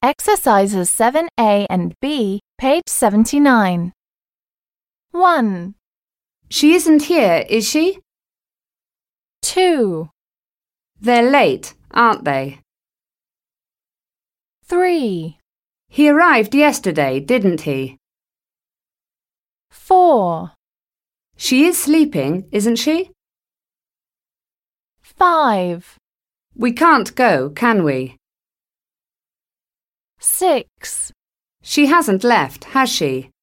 Exercises 7A and B, page 79. 1, She isn't here, is she? 2, They're late, aren't they? 3, He arrived yesterday, didn't he? 4, She is sleeping, isn't she? 5, We can't go, can we? 6, She hasn't left, has she?